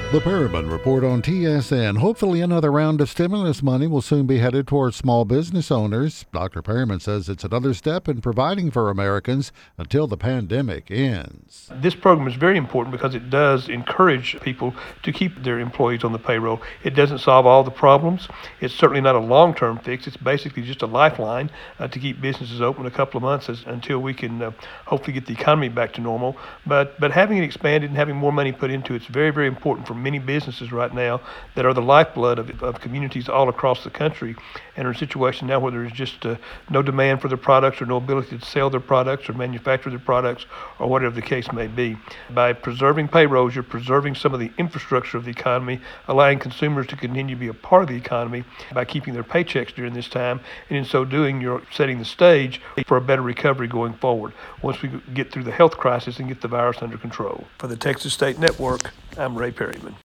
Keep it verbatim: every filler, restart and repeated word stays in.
The Perriman Report on T S N. Hopefully another round of stimulus money will soon be headed towards small business owners. Doctor Perriman says it's another step in providing for Americans until the pandemic ends. This program is very important because it does encourage people to keep their employees on the payroll. It doesn't solve all the problems. It's certainly not a long-term fix. It's basically just a lifeline uh, to keep businesses open a couple of months as, until we can uh, hopefully get the economy back to normal. But but having it expanded and having more money put into it is very, very important for many businesses right now that are the lifeblood of, of communities all across the country and are in a situation now where there's just uh, no demand for their products or no ability to sell their products or manufacture their products or whatever the case may be. By preserving payrolls, you're preserving some of the infrastructure of the economy, allowing consumers to continue to be a part of the economy by keeping their paychecks during this time, and in so doing, you're setting the stage for a better recovery going forward once we get through the health crisis and get the virus under control. For the Texas State Network, I'm Ray Perryman.